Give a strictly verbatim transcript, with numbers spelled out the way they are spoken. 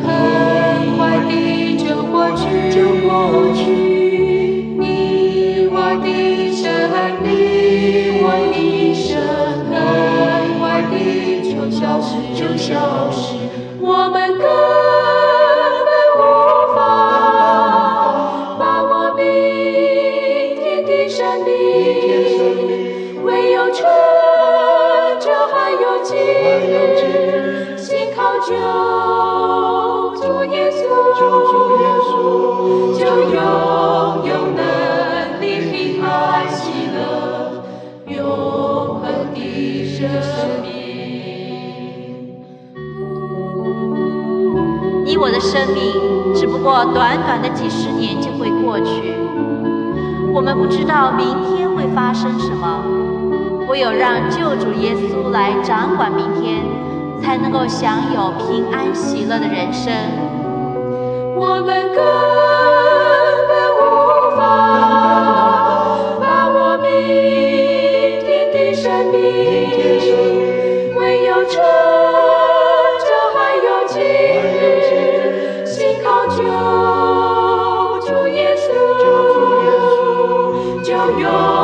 很快地就过去，就过去。你我的生命，我的生很快地就消失，就消失。我们根本无法把握明天的生命，唯有趁着还有今日，信靠救主耶稣，就拥有能力、平安、喜乐、永恒的生命。 你我的生命只不过短短的几十年就会过去，我们不知道明天会发生什么，唯有让救主耶稣来掌管明天，才能够享有平安喜乐的人生。 我们根本无法把握明天的生命，唯有趁着还有今日，信靠救主耶稣，就有